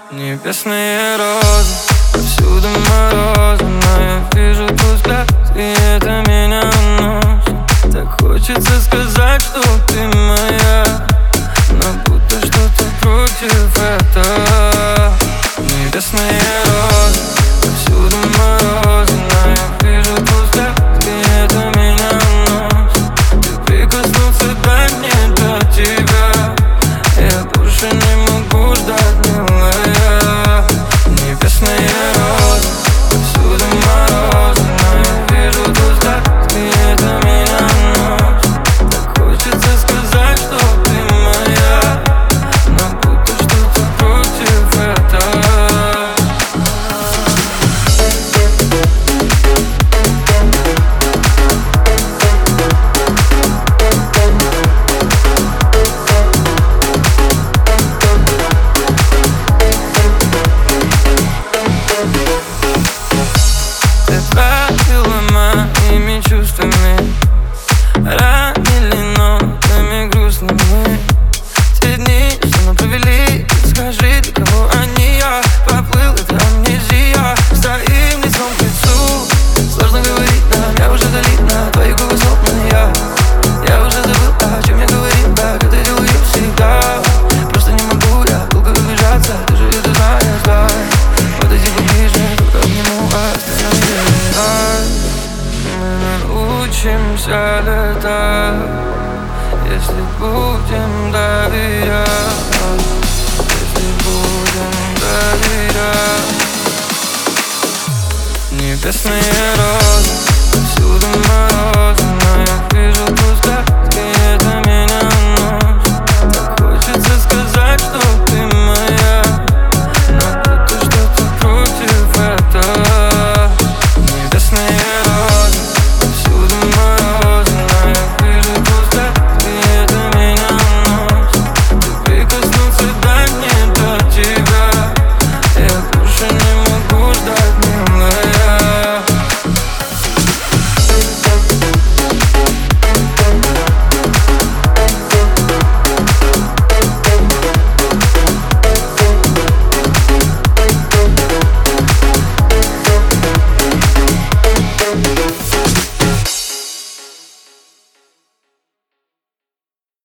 Небесные розы, повсюду морозы, но я вижу твой взгляд, и это меня уносит. Так хочется сказать, что ты моя, но будто что-то против этого. Небесные розы, повсюду морозы, но я вижу твой взгляд, и это меня уносит. Ты прикоснулся, дай мне до тебя, я больше не могу ждать, милая. Небесные розы, повсюду морозы, но я вижу твой взгляд, и это меня уносит. Так хочется сказать, что ты моя, но будто что-то против этого. Моими чувствами ранили нотами грустными. Те дни, что мы провели, скажи, для кого они? Я поплыл, это амнезия. Стоим лицом к лицу, сложно говорить нам, я уже залит на твои губы словно я уже забыл, о чем я говорил, как это делаю всегда. Просто не могу я долго выжаться, ты же это знаешь, да. Подойди поближе, только обниму, остановись. Мы научимся летать, если будем доверять, если будем доверять. Небесные розы,